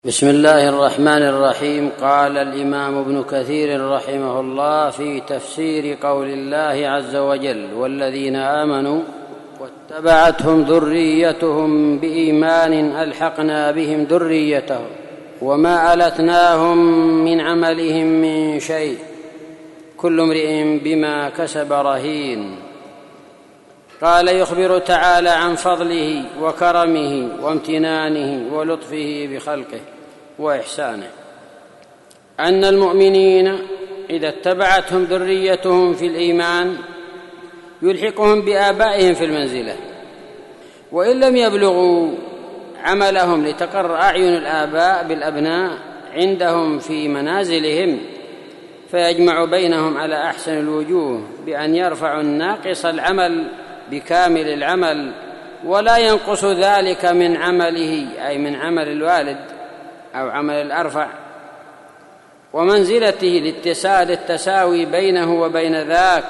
بسم الله الرحمن الرحيم. قال الإمام ابن كثير رحمه الله في تفسير قول الله عز وجل: والذين آمنوا واتبعتهم ذريتهم بإيمان ألحقنا بهم ذريتهم وما ألتناهم من عملهم من شيء كل امرئ بما كسب رهين. قال: يخبر تعالى عن فضله وكرمه وامتنانه ولطفه بخلقه وإحسانه، أن المؤمنين إذا اتبعتهم ذريتهم في الإيمان يلحقهم بآبائهم في المنزلة، وإن لم يبلغوا عملهم لتقر أعين الآباء بالأبناء عندهم في منازلهم، فيجمع بينهم على أحسن الوجوه بأن يرفعوا الناقص العمل بكامل العمل، ولا ينقص ذلك من عمله، أي من عمل الوالد أو عمل الأرفع، ومنزلته لاتصال التساوي بينه وبين ذاك.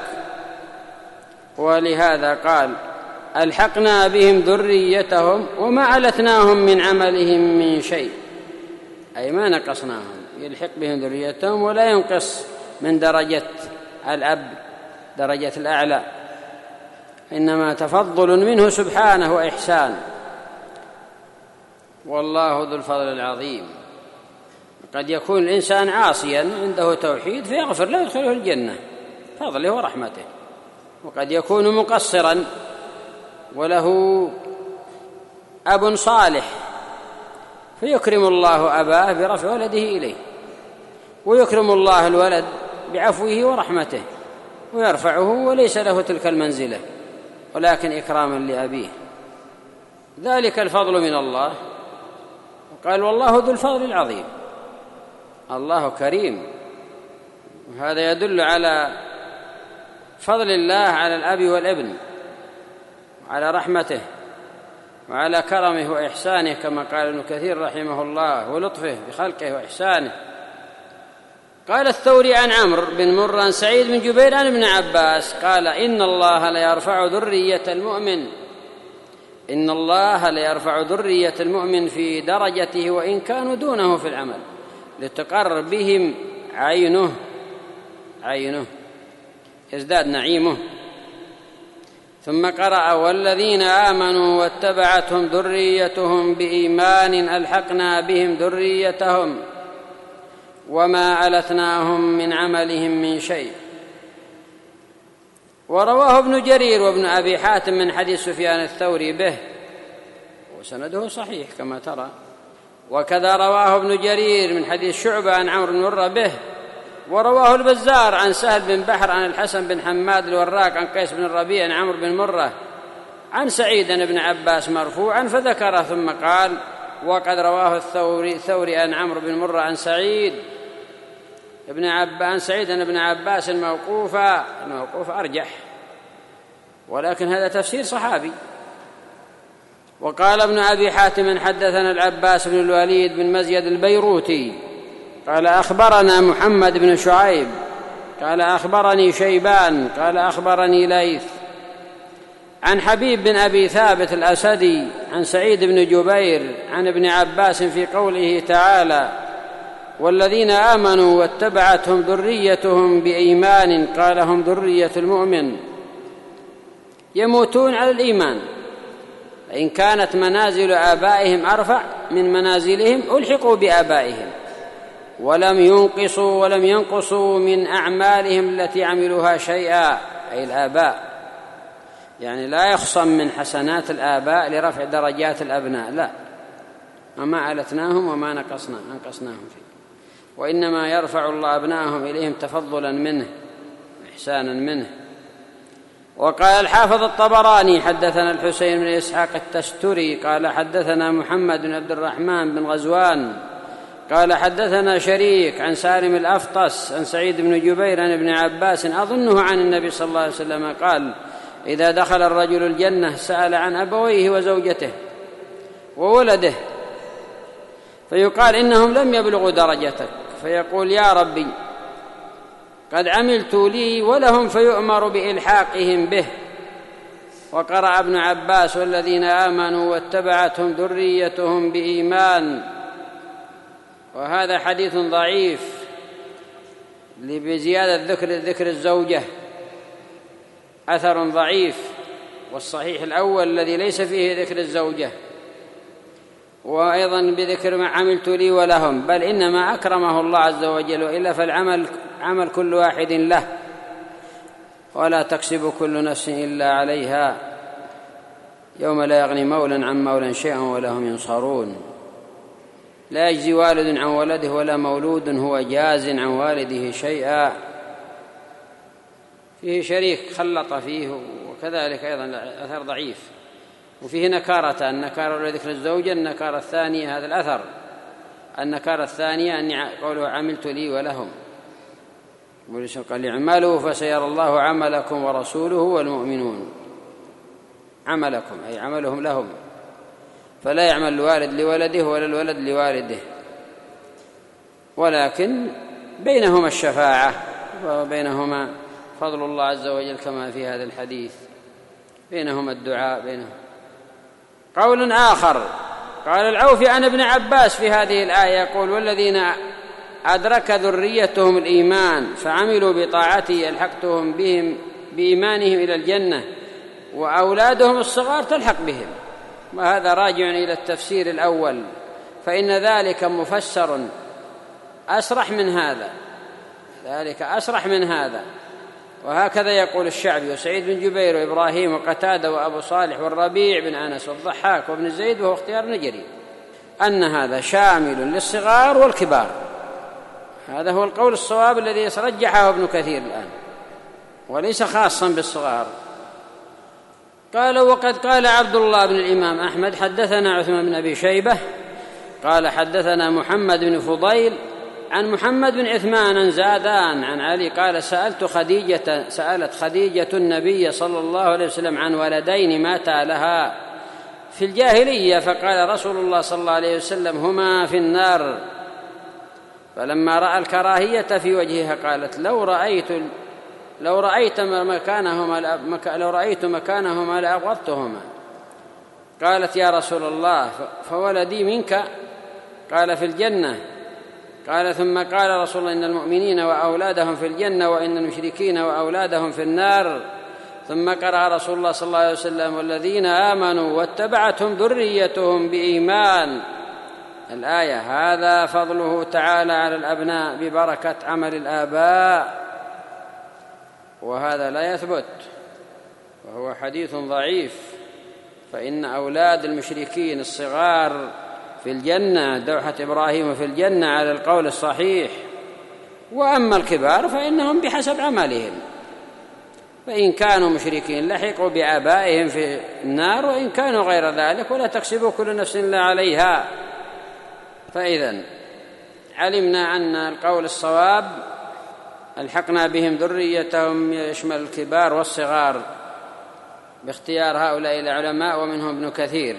ولهذا قال: ألحقنا بهم ذريتهم وما ألتناهم من عملهم من شيء، أي ما نقصناهم، يلحق بهم ذريتهم ولا ينقص من درجة الأب درجة الأعلى، إنما تفضل منه سبحانه وإحسان، والله ذو الفضل العظيم. قد يكون الإنسان عاصيا عنده توحيد فيغفر لا يدخله الجنة فضله ورحمته، وقد يكون مقصرا وله أب صالح فيكرم الله أباه برفع ولده إليه، ويكرم الله الولد بعفوه ورحمته ويرفعه وليس له تلك المنزلة ولكن إكراما لأبيه، ذلك الفضل من الله. وقال: والله ذو الفضل العظيم، الله كريم، وهذا يدل على فضل الله على الأب والابن وعلى رحمته وعلى كرمه وإحسانه، كما قال ابن كثير رحمه الله، ولطفه بخلقه وإحسانه. قال الثوري عن عمرو بن مرة عن سعيد بن جبير عن ابن عباس قال: إن الله ليرفع ذرية المؤمن، إن الله ليرفع ذرية المؤمن في درجته وإن كانوا دونه في العمل لتقر بهم عينه يزداد نعيمه. ثم قرأ: والذين آمنوا واتبعتهم ذريتهم بإيمان ألحقنا بهم ذريتهم وما ألتناهم من عملهم من شيء. ورواه ابن جرير وابن أبي حاتم من حديث سفيان الثوري به، وسنده صحيح كما ترى، وكذا رواه ابن جرير من حديث شعبة عن عمرو بن مرة به، ورواه البزار عن سهل بن بحر عن الحسن بن حماد الوراق عن قيس بن الربيع عن عمرو بن مرة عن سعيد بن عباس مرفوعا فذكره، ثم قال: وقد رواه الثوري عن عمرو بن مرة عن سعيد بن عباس موقوفا، الموقوف أرجح، ولكن هذا تفسير صحابي. وقال ابن أبي حاتم: حدثنا العباس بن الوليد بن مزيد البيروتي قال: أخبرنا محمد بن شعيب قال: أخبرني شيبان قال: أخبرني ليث عن حبيب بن أبي ثابت الأسدي عن سعيد بن جبير عن ابن عباس في قوله تعالى: والذين آمنوا واتبعتهم ذريتهم بإيمان، قال: هم ذرية المؤمن يموتون على الإيمان، إن كانت منازل آبائهم أرفع من منازلهم ألحقوا بآبائهم ولم ينقصوا من أعمالهم التي عملوها شيئا، أي الآباء، يعني لا يخصم من حسنات الآباء لرفع درجات الأبناء، لا، وما ألتناهم وما نقصناهم فيه، وإنما يرفع الله أبناءهم إليهم تفضلا منه إحسانا منه. وقال الحافظ الطبراني: حدثنا الحسين بن إسحاق التستري قال: حدثنا محمد بن عبد الرحمن بن غزوان قال: حدثنا شريك عن سالم الأفطس عن سعيد بن جبير عن ابن عباس أظنه عن النبي صلى الله عليه وسلم قال: إذا دخل الرجل الجنة سأل عن أبويه وزوجته وولده، فيقال: إنهم لم يبلغوا درجتك، فيقول: يا ربي قد عملت لي ولهم، فيؤمر بإلحاقهم به. وقرأ ابن عباس: والذين آمنوا واتبعتهم ذريتهم بإيمان وهذا حديث ضعيف بزيادة ذكر الزوجة، أثر ضعيف، والصحيح الأول الذي ليس فيه ذكر الزوجة، وأيضا بذكر ما عملت لي ولهم، بل إنما أكرمه الله عز وجل، وإلا فالعمل عمل كل واحد له، ولا تكسب كل نفس إلا عليها، يوم لا يغني مولى عن مولى شيئا ولا هم ينصرون. لا يجزي والد عن ولده ولا مولود هو جاز عن والده شيئا. فيه شريك خلط فيه، وكذلك أيضا أثر ضعيف، وفيه نكارة، النكارة لذكر الزوجة، النكارة الثانية هذا الأثر، النكارة الثانية أن قوله عملت لي ولهم، قال اعملوا فسيرى الله عملكم ورسوله والمؤمنون. عملكم أي عملهم لهم، فلا يعمل الوالد لولده ولا الولد لوالده، ولكن بينهما الشفاعة وبينهما فضل الله عز وجل كما في هذا الحديث، بينهما الدعاء بينهم. قول آخر قال العوفي عن ابن عباس في هذه الآية يقول والذين أدرك ذريتهم الإيمان فعملوا بطاعته ألحقتهم بهم بإيمانهم إلى الجنة وأولادهم الصغار تلحق بهم. وهذا راجع إلى التفسير الأول، فإن ذلك مفسر أسرح من هذا، ذلك أسرح من هذا. وهكذا يقول الشعبي وسعيد بن جبير وإبراهيم وقتادة وأبو صالح والربيع بن أنس والضحاك وابن زيد وهو اختيار نجري، أن هذا شامل للصغار والكبار. هذا هو القول الصواب الذي رجحه ابن كثير الآن، وليس خاصا بالصغار. قال وقد قال عبد الله بن الإمام أحمد حدثنا عثمان بن أبي شيبة قال حدثنا محمد بن فضيل عن محمد بن عثمان زادان عن علي قال سألت خديجة النبي صلى الله عليه وسلم عن ولدين ماتا لها في الجاهلية، فقال رسول الله صلى الله عليه وسلم هما في النار. فلما رأى الكراهية في وجهها قالت لو رأيت مكانهما لأبغضتهما. قالت يا رسول الله فولدي منك؟ قال في الجنة. قال ثم قال رسول الله إن المؤمنين وأولادهم في الجنة وإن المشركين وأولادهم في النار. ثم قرأ رسول الله صلى الله عليه وسلم والذين آمنوا واتبعتهم ذريتهم بإيمان الآية. هذا فضله تعالى على الأبناء ببركة عمل الآباء، وهذا لا يثبت وهو حديث ضعيف، فإن أولاد المشركين الصغار في الجنة دوحة إبراهيم في الجنة على القول الصحيح، وأما الكبار فإنهم بحسب عملهم، فإن كانوا مشركين لحقوا بآبائهم في النار، وإن كانوا غير ذلك ولا تكسب كل نفس إلا عليها. فإذن علمنا أن القول الصواب ألحقنا بهم ذريتهم يشمل الكبار والصغار باختيار هؤلاء العلماء ومنهم ابن كثير،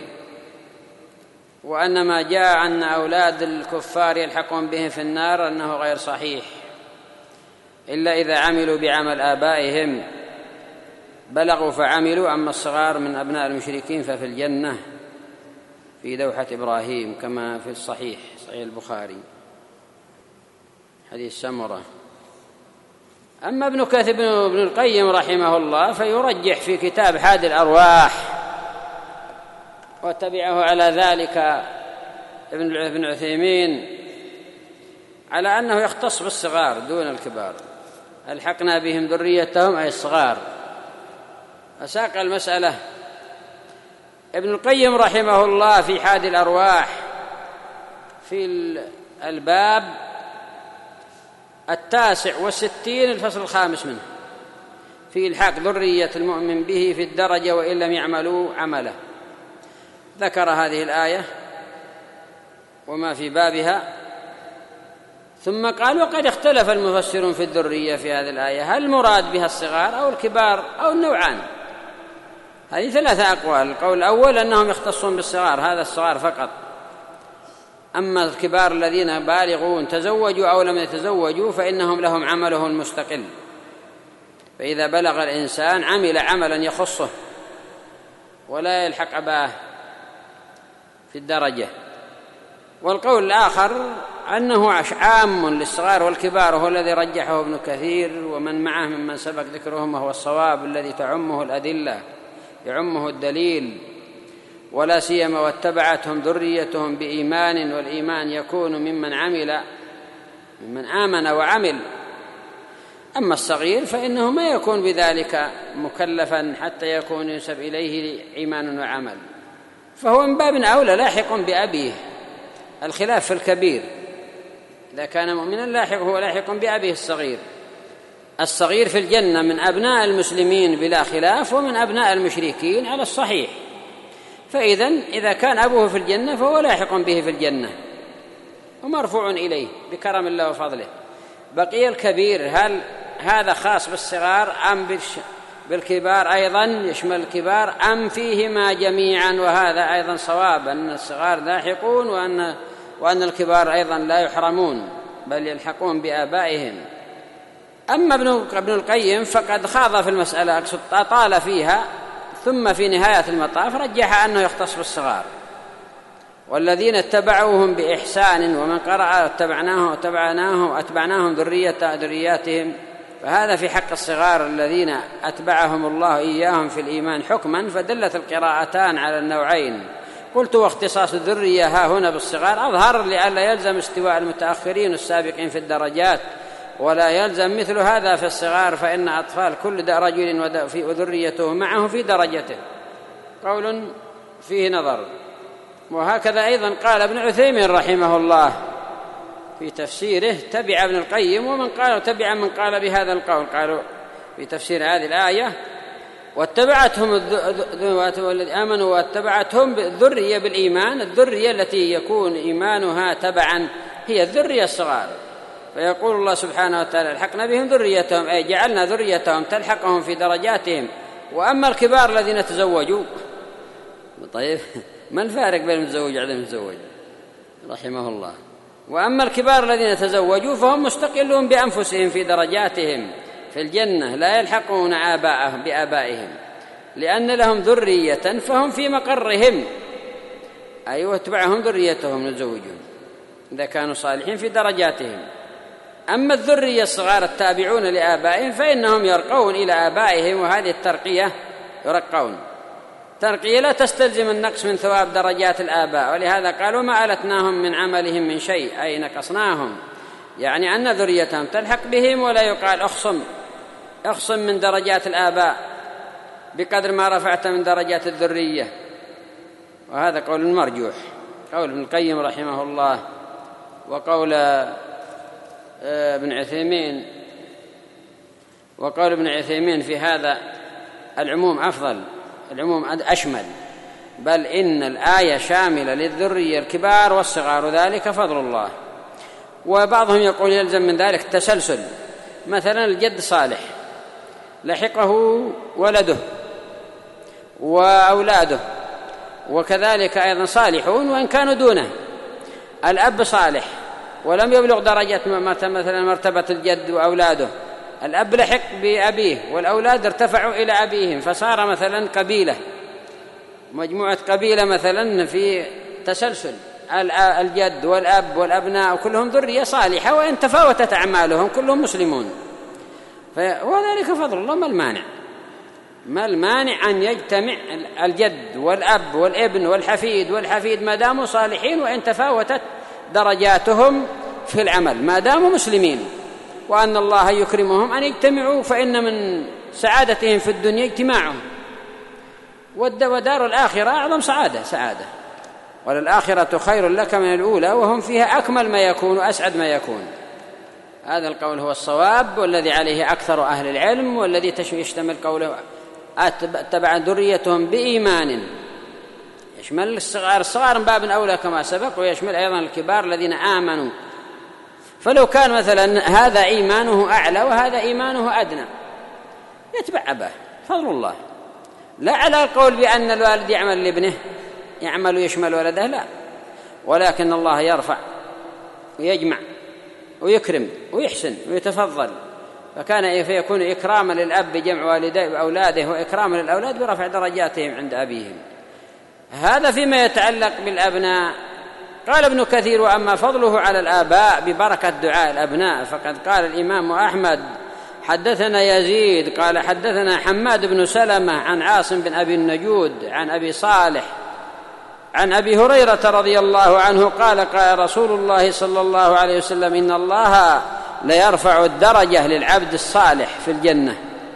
وأن ما جاء أن أولاد الكفار يلحقون بهم في النار أنه غير صحيح، إلا إذا عملوا بعمل آبائهم بلغوا فعملوا، أما الصغار من أبناء المشركين ففي الجنة في دوحة إبراهيم كما في الصحيح صحيح البخاري حديث سمرة. أما ابن كثير ابن القيم رحمه الله فيرجح في كتاب حاد الأرواح، وتبعه على ذلك ابن عثيمين على أنه يختص بالصغار دون الكبار، ألحقنا بهم ذريتهم أي الصغار. أساق المسألة ابن القيم رحمه الله في حاد الأرواح في الباب 69 الفصل 5 منه في إلحاق ذرية المؤمن به في الدرجة وإن لم يعملوا عمله، ذكر هذه الآية وما في بابها، ثم قال وقد اختلف المفسرون في الذرية في هذه الآية، هل المراد بها الصغار أو الكبار أو النوعان؟ هذه 3 أقوال. القول الأول أنهم يختصون بالصغار، هذا الصغار فقط، أما الكبار الذين بالغون تزوجوا أو لم يتزوجوا فإنهم لهم عملهم المستقل، فإذا بلغ الإنسان عمل عملا يخصه ولا يلحق أباه في الدرجة. والقول الآخر أنه عام للصغار والكبار، وهو الذي رجحه ابن كثير ومن معه ممن سبق ذكرهم، وهو الصواب الذي تعمه الأدلة، يعمه الدليل، ولا سيما واتبعتهم ذريتهم بإيمان، والإيمان يكون ممن آمن وعمل. أما الصغير فإنه ما يكون بذلك مكلفا حتى يكون ينسب إليه إيمان وعمل، فهو من باب أولى لاحق بأبيه. الخلاف في الكبير، إذا كان مؤمنا هو لاحق بأبيه الصغير. الصغير في الجنة من أبناء المسلمين بلا خلاف، ومن أبناء المشركين على الصحيح. إذا كان أبوه في الجنة فهو لاحق به في الجنة ومرفوع إليه بكرم الله وفضله. بقي الكبير، هل هذا خاص بالصغار أم بالكبار أيضا، يشمل الكبار، أم فيهما جميعا؟ وهذا أيضا صواب، أن الصغار لاحقون وأن الكبار أيضا لا يحرمون بل يلحقون بآبائهم. أما ابن القيم فقد خاض في المسألة، أقصد طال فيها، ثم في نهاية المطاف رجح أنه يختص بالصغار. والذين اتبعوهم بإحسان، ومن قرأ واتبعناهم ذرياتهم، فهذا في حق الصغار الذين أتبعهم الله إياهم في الإيمان حكما، فدلت القراءتان على النوعين. قلت واختصاص الذرية ها هنا بالصغار أظهر، لئلا يلزم استواء المتأخرين السابقين في الدرجات، ولا يلزم مثل هذا في الصغار، فإن أطفال كل رجل وذريته معه في درجته. قول فيه نظر. وهكذا أيضا قال ابن عثيمين رحمه الله في تفسيره، تبع ابن القيم ومن قال تبع من قال بهذا القول. قالوا في تفسير هذه الآية: واتبعتهم والذين آمنوا واتبعتهم الذرية بالإيمان، الذرية التي يكون إيمانها تبعا هي الذرية الصغار. فيقول الله سبحانه وتعالى: الحقنا بهم ذريتهم، أي جعلنا ذريتهم تلحقهم في درجاتهم. وأما الكبار الذين تزوجوا، طيب ما الفارق بين المتزوج وعدم المتزوج؟ رحمه الله. وأما الكبار الذين تزوجوا فهم مستقلون بأنفسهم في درجاتهم في الجنة، لا يلحقون بآبائهم، لأن لهم ذرية فهم في مقرهم، أيوة تبعهم ذريتهم يتزوجون إذا كانوا صالحين في درجاتهم. أما الذرية الصغار التابعون لآبائهم فإنهم يرقون إلى آبائهم، وهذه الترقية يرقون ترقية لا تستلزم النقص من ثواب درجات الآباء، ولهذا قالوا: ما ألتناهم من عملهم من شيء، أي نقصناهم، يعني أن ذريتهم تلحق بهم، ولا يقال اخصم من درجات الآباء بقدر ما رفعت من درجات الذرية. وهذا قول مرجوح، قول ابن القيم رحمه الله، وقول ابن عثيمين في هذا العموم أفضل، العموم أشمل، بل إن الآية شاملة للذرية الكبار والصغار، ذلك فضل الله. وبعضهم يقول يلزم من ذلك التسلسل، مثلا الجد صالح لحقه ولده وأولاده، وكذلك أيضا صالحون وإن كانوا دونه. الأب صالح ولم يبلغ درجة مثلا مرتبة الجد وأولاده، الأب لحق بأبيه والأولاد ارتفعوا إلى أبيهم، فصار مثلا قبيلة، مجموعة قبيلة مثلا في تسلسل، الجد والأب والأبناء كلهم ذرية صالحة، وإن تفاوتت أعمالهم كلهم مسلمون. وذلك فضل الله. ما المانع أن يجتمع الجد والأب والابن والحفيد ما داموا صالحين، وإن تفاوتت درجاتهم في العمل ما داموا مسلمين، وأن الله يكرمهم أن يجتمعوا، فإن من سعادتهم في الدنيا اجتماعهم، ودار الآخرة أعظم سعادة، وللآخرة خير لك من الأولى، وهم فيها أكمل ما يكون وأسعد ما يكون. هذا القول هو الصواب، والذي عليه أكثر أهل العلم، والذي يشتمل قوله اتبع ذريتهم بإيمان، يشمل الصغار من باب أولى كما سبق، ويشمل أيضا الكبار الذين آمنوا. فلو كان مثلا هذا إيمانه أعلى وهذا إيمانه أدنى يتبع أباه، فضل الله، لا على القول بأن الوالد يعمل لابنه يعمل ويشمل ولده، لا، ولكن الله يرفع ويجمع ويكرم ويحسن ويتفضل، فيكون إكراما للأب بجمع والديه وأولاده، وإكراما للأولاد برفع درجاتهم عند أبيهم. هذا فيما يتعلق بالأبناء قال ابن كثير: وأما فضله على الآباء ببركة دعاء الأبناء فقد قال الإمام أحمد: حدثنا يزيد قال حدثنا حماد بن سلمة عن عاصم بن أبي النجود عن أبي صالح عن أبي هريرة رضي الله عنه قال: قال رسول الله صلى الله عليه وسلم: إن الله ليرفع الدرجة للعبد الصالح في الجنة.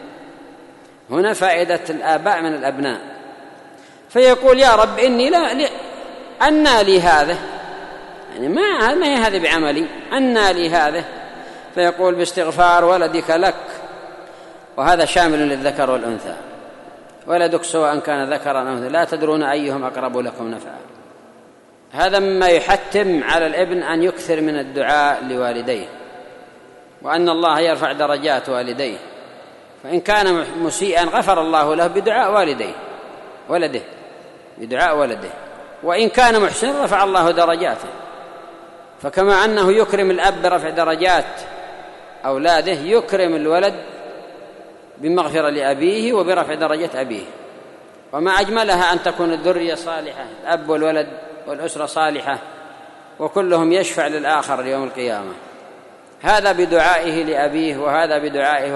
هنا فائدة الآباء من الأبناء، فيقول: يا رب إني أنى لي هذا، يعني ما هي هذه بعملي، أنى لي هذا، فيقول: باستغفار ولدك لك. وهذا شامل للذكر والأنثى، ولدك سواء كان ذكرا أو أنثى لا تدرون أيهم أقرب لكم نفعا. هذا مما يحتم على الابن أن يكثر من الدعاء لوالديه، وأن الله يرفع درجات والديه، فإن كان مسيئا غفر الله له بدعاء ولده بدعاء ولده، وإن كان محسنا رفع الله درجاته. فكما أنه يكرم الأب برفع درجات أولاده، يكرم الولد بمغفرة لأبيه وبرفع درجة أبيه. وما أجملها أن تكون الذرية صالحة، الأب والولد والأسرة صالحة، وكلهم يشفع للآخر يوم القيامة، هذا بدعائه لأبيه وهذا بدعائه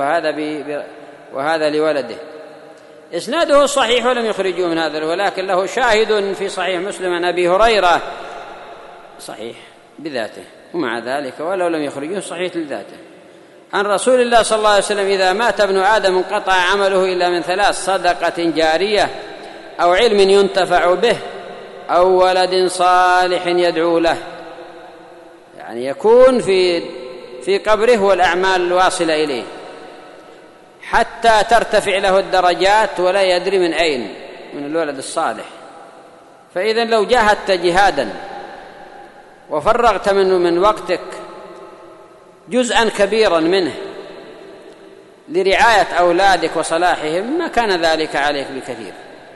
وهذا لولده. إسناده صحيح ولم يخرجوه من هذا، ولكن له شاهد في صحيح مسلم عن أبي هريرة صحيح بذاته، ومع ذلك ولو لم يخرجوه صحيح لذاته، عن رسول الله صلى الله عليه وسلم: إذا مات ابن آدم انقطع عمله إلا من ثلاث: صدقة جارية، أو علم ينتفع به، أو ولد صالح يدعو له. يعني يكون في قبره والأعمال الواصلة إليه حتى ترتفع له الدرجات ولا يدري من أين، من الولد الصالح. فإذا لو جاهدت جهادا وفرغت من وقتك جزءا كبيرا منه لرعاية أولادك وصلاحهم ما كان ذلك عليك بكثير،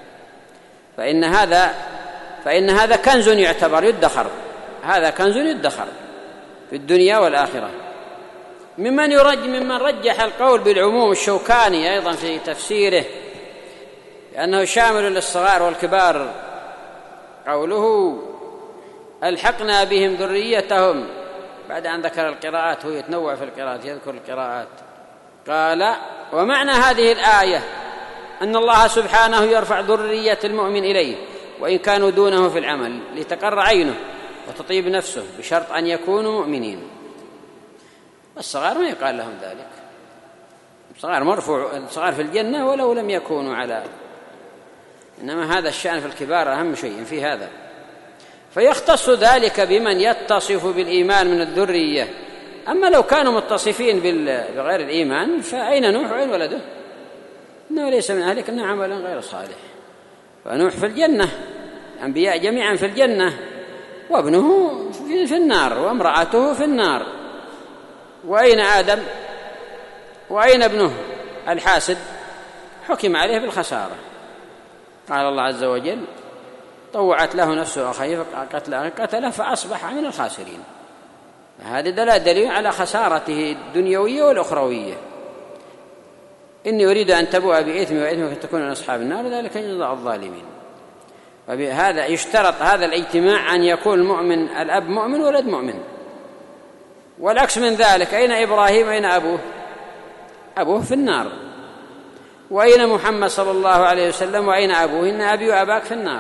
فإن هذا كنز يعتبر يدخر، هذا كنز يدخر في الدنيا والآخرة. ممن رجح القول بالعموم الشوكاني أيضا في تفسيره لأنه شامل للصغار والكبار، قوله: ألحقنا بهم ذريتهم، بعد أن ذكر القراءات، هو يتنوع في القراءات يذكر القراءات. قال: ومعنى هذه الآية أن الله سبحانه يرفع ذرية المؤمن إليه وإن كانوا دونه في العمل لتقر عينه وتطيب نفسه، بشرط أن يكونوا مؤمنين. الصغار ما يقال لهم ذلك، الصغار مرفوع، الصغار في الجنة ولو لم يكونوا على، إنما هذا الشأن في الكبار أهم شيء في هذا. فيختص ذلك بمن يتصف بالإيمان من الذرية. أما لو كانوا متصفين بغير الإيمان فأين نوح وأين ولده؟ إنه ليس من أهلك إنه عمل غير صالح. فنوح في الجنة، الأنبياء جميعا في الجنة، وابنه في النار، وامرأته في النار. وأين آدم وأين ابنه الحاسد؟ حكم عليه بالخسارة. قال الله عز وجل: طوعت له نفسه أخيه قتله فأصبح من الخاسرين. هذا دليل على خسارته الدنيوية والأخروية. إني أريد أن تبوء بإثمي وإثمك تكون من أصحاب النار ذلك جزاء الظالمين. وبهذا يشترط هذا الاجتماع أن يكون المؤمن الأب مؤمن ولد مؤمن، والعكس من ذلك. أين إبراهيم أين أبوه؟ أبوه في النار. وأين محمد صلى الله عليه وسلم وأين أبوه؟ إن أبي وأباك في النار.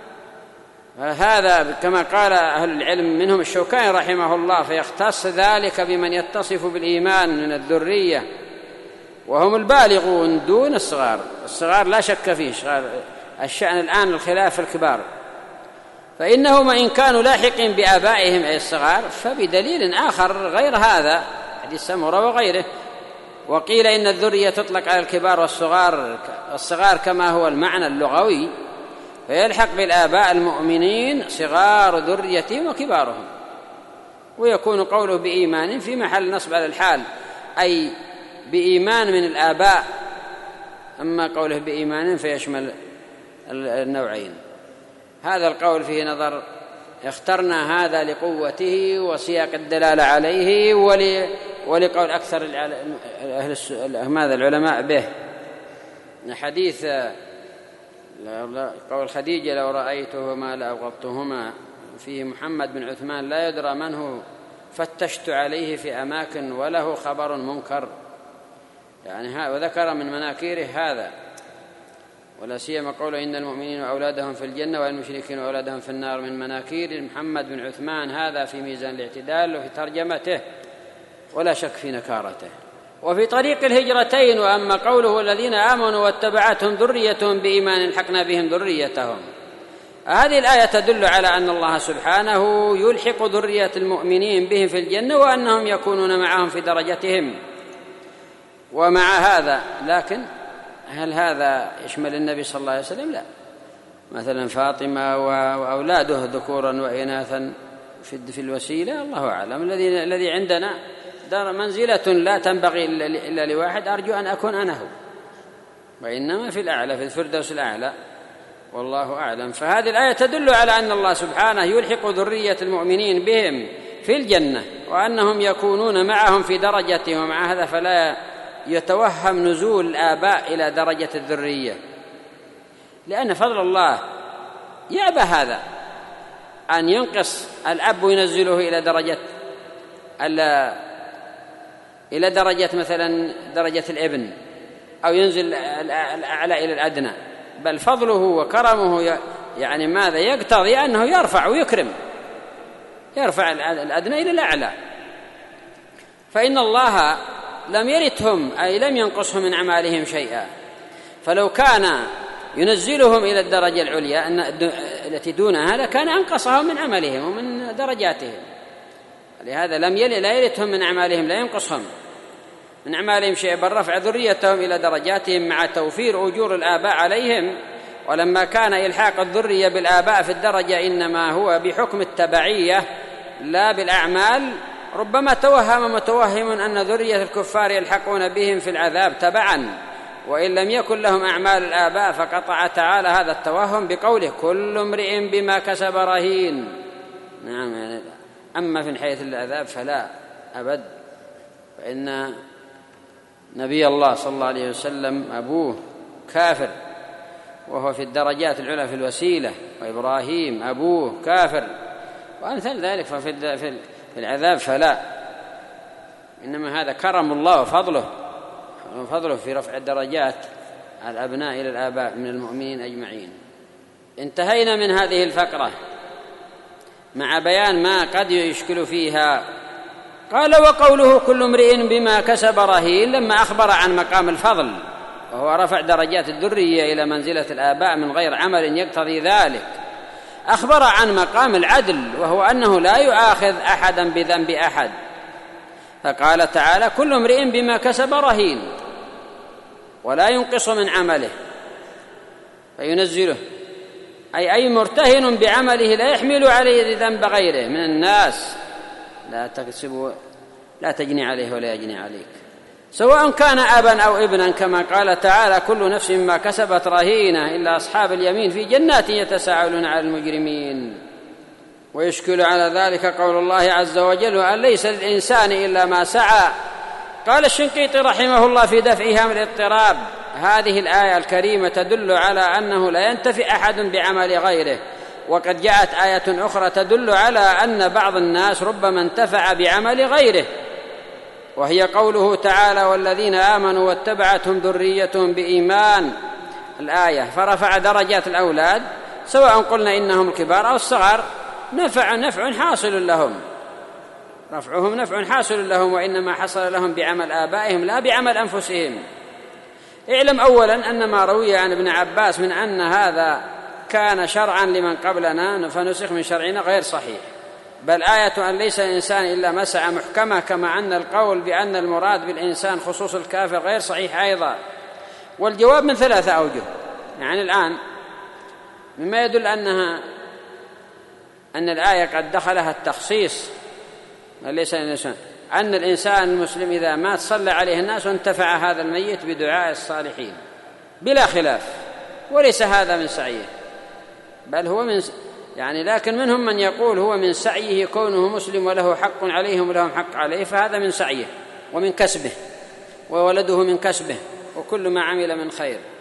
هذا كما قال أهل العلم منهم الشوكاني رحمه الله، فيختص ذلك بمن يتصف بالإيمان من الذرية وهم البالغون دون الصغار. الصغار لا شك فيه الشأن الآن الخلاف في الكبار، فإنهم إن كانوا لاحقين بآبائهم أي الصغار فبدليل آخر غير هذا، حديث سمرة وغيره. وقيل إن الذرية تطلق على الكبار والصغار كما هو المعنى اللغوي، فيلحق بالآباء المؤمنين صغار ذريتهم وكبارهم. ويكون قوله بإيمان في محل نصب على الحال، أي بإيمان من الآباء. أما قوله بإيمان فيشمل النوعين. هذا القول فيه نظر، اخترنا هذا لقوته وسياق الدلالة عليه ولقول أكثر ماذا العلماء به. حديث قول خديجة: لو رأيتهما لأبغضتهما فيه محمد بن عثمان لا يدرى من هو، فتشت عليه في أماكن وله خبر منكر، يعني وذكر من مناكيره هذا، ولا سيما قوله إن المؤمنين وأولادهم في الجنة والمشركين وأولادهم في النار، من مناكير محمد بن عثمان هذا في ميزان الاعتدال وفي ترجمته، ولا شك في نكارته. وفي طريق الهجرتين: وأما قوله الذين آمنوا واتبعتهم ذريتهم بإيمان الحقنا بهم ذريتهم، هذه الآية تدل على أن الله سبحانه يلحق ذرية المؤمنين بهم في الجنة، وأنهم يكونون معهم في درجتهم. ومع هذا لكن هل هذا يشمل النبي صلى الله عليه وسلم؟ لا. مثلا فاطمة وأولاده ذكورا وإناثا في الوسيلة الله أعلم. الذي عندنا دار منزلة لا تنبغي إلا لواحد، أرجو أن أكون أنا هو، وإنما في الأعلى في الفردوس الأعلى، والله أعلم. فهذه الآية تدل على أن الله سبحانه يلحق ذرية المؤمنين بهم في الجنة، وأنهم يكونون معهم في درجتهم. ومع هذا فلا يتوهم نزول الآباء إلى درجة الذرية، لأن فضل الله يأبى هذا أن ينقص الأب وينزله إلى درجة مثلا درجة الابن، أو ينزل الأعلى إلى الأدنى، بل فضله وكرمه يعني ماذا يقتضي أنه يرفع ويكرم، يرفع الأدنى إلى الأعلى. فإن الله لم يرثهم أي لم ينقصهم من أعمالهم شيئا، فلو كان ينزلهم إلى الدرجة العليا التي دونها لكان أنقصهم من عملهم ومن درجاتهم. لهذا لا يرثهم من أعمالهم، لا ينقصهم من أعمالهم شيئا، بل رفع ذريتهم إلى درجاتهم مع توفير أجور الآباء عليهم. ولما كان إلحاق الذرية بالآباء في الدرجة إنما هو بحكم التبعية لا بالأعمال، ربما توهم متوهم أن ذرية الكفار يلحقون بهم في العذاب تبعا، وإن لم يكن لهم أعمال الآباء، فقطع تعالى هذا التوهم بقوله كل امرئ بما كسب رهين. نعم، يعني أما في حيث العذاب فلا أبد، فإن نبي الله صلى الله عليه وسلم أبوه كافر وهو في الدرجات العلى في الوسيلة، وإبراهيم أبوه كافر، وأمثال ذلك. ففي العذاب فلا، إنما هذا كرم الله وفضله في رفع الدرجات على الأبناء إلى الآباء من المؤمنين أجمعين. انتهينا من هذه الفقرة مع بيان ما قد يشكل فيها. قال وقوله كل امرئ بما كسب رهين لما أخبر عن مقام الفضل، وهو رفع درجات الذرية إلى منزلة الآباء من غير عمل يقتضي ذلك، أخبر عن مقام العدل، وهو أنه لا يؤاخذ أحدا بذنب أحد، فقال تعالى كل امرئ بما كسب رهين، ولا ينقص من عمله فينزله، أي مرتهن بعمله لا يحمل عليه ذنب غيره من الناس، لا تجني عليه ولا يجني عليك، سواء كان أبا أو ابنا، كما قال تعالى كل نفس مما كسبت رهينة إلا أصحاب اليمين في جنات يتساءلون على المجرمين. ويشكل على ذلك قول الله عز وجل أن ليس للإنسان إلا ما سعى. قال الشنقيطي رحمه الله في دفعها من الاضطراب هذه الآية الكريمة تدل على أنه لا ينتفع أحد بعمل غيره، وقد جاءت آية أخرى تدل على أن بعض الناس ربما انتفع بعمل غيره، وهي قوله تعالى والذين آمنوا واتبعتهم ذريتهم بإيمان الآية، فرفع درجات الأولاد سواء قلنا إنهم الكبار أو الصغار، نفع حاصل لهم، رفعهم نفع حاصل لهم، وإنما حصل لهم بعمل آبائهم لا بعمل أنفسهم. اعلم أولا أن ما روي عن ابن عباس من أن هذا كان شرعا لمن قبلنا فنسخ من شرعنا غير صحيح، بل آية أن ليس الإنسان إلا ما سعى محكمة، كما أن القول بأن المراد بالإنسان خصوص الكافر غير صحيح أيضا. والجواب من 3 أوجه. يعني الآن مما يدل أن الآية قد دخلها التخصيص، ليس الإنسان، أن الإنسان المسلم إذا مات صلى عليه الناس وانتفع هذا الميت بدعاء الصالحين بلا خلاف، وليس هذا من سعيه، بل هو من لكن منهم من يقول هو من سعيه كونه مسلم وله حق عليهم ولهم حق عليه، فهذا من سعيه ومن كسبه، وولده من كسبه، وكل ما عمل من خير.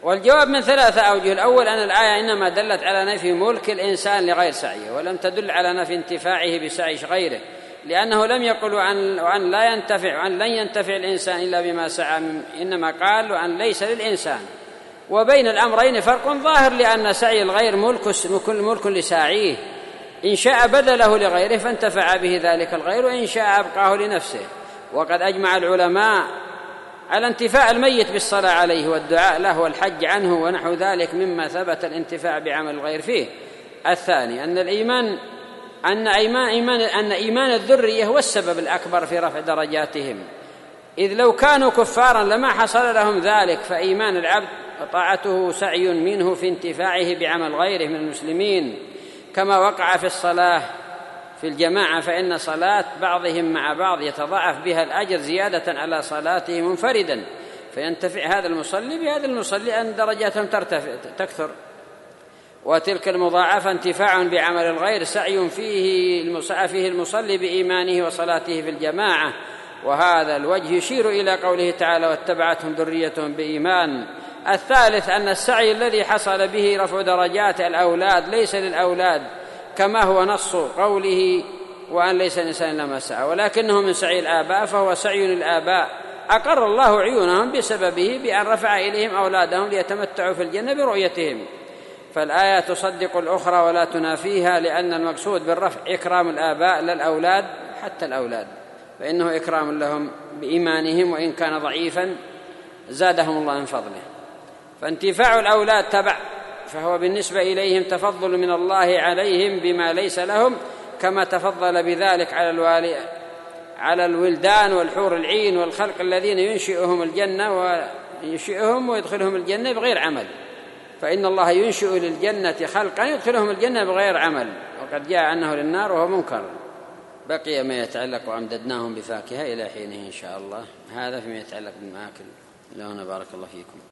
والجواب من 3 أوجه. الأول أن الآية إنما دلت على نفي ملك الإنسان لغير سعيه، ولم تدل على نفي انتفاعه بسعي غيره، لأنه لم يقل وأن لن ينتفع الإنسان إلا بما سعى، إنما قال وأن ليس للإنسان. وبين الأمرين فرق ظاهر، لأن سعي الغير ملك لساعيه، إن شاء بذله لغيره فانتفع به ذلك الغير، وإن شاء أبقاه لنفسه. وقد أجمع العلماء على انتفاع الميت بالصلاة عليه والدعاء له والحج عنه ونحو ذلك مما ثبت الانتفاع بعمل الغير فيه. الثاني أن إيمان الذرية هو السبب الأكبر في رفع درجاتهم، إذ لو كانوا كفارا لما حصل لهم ذلك، فإيمان العبد وطاعته سعي منه في انتفاعه بعمل غيره من المسلمين، كما وقع في الصلاة في الجماعة، فإن صلاة بعضهم مع بعض يتضاعف بها الأجر زيادة على صلاته منفردا، فينتفع هذا المصلي بهذا المصلي أن درجاتهم تكثر. وتلك المضاعفة انتفاع بعمل الغير سعي فيه المصلي بإيمانه وصلاته في الجماعة. وهذا الوجه يشير إلى قوله تعالى واتبعتهم ذريتهم بإيمان. الثالث أن السعي الذي حصل به رفع درجات الأولاد ليس للأولاد كما هو نص قوله وأن ليس الإنسان إلا ما سعى، ولكنه من سعي الآباء، فهو سعي للآباء أقر الله عيونهم بسببه بأن رفع إليهم أولادهم ليتمتعوا في الجنة برؤيتهم. فالآية تصدق الأخرى ولا تنافيها، لأن المقصود بالرفع إكرام الآباء للأولاد، حتى الأولاد فإنه إكرام لهم بإيمانهم، وإن كان ضعيفا زادهم الله من فضله. فانتفاع الأولاد تبع، فهو بالنسبة إليهم تفضل من الله عليهم بما ليس لهم، كما تفضل بذلك على الولدان والحور العين والخلق الذين ينشئهم ويدخلهم الجنة بغير عمل، فإن الله ينشئ للجنة خلقا يدخلهم الجنة بغير عمل، وقد جاء أنه للنار وهو منكر. بقي ما يتعلق وأمددناهم بفاكهة إلى حينه إن شاء الله. هذا فيما يتعلق بالمآكل. لهنا بارك الله فيكم.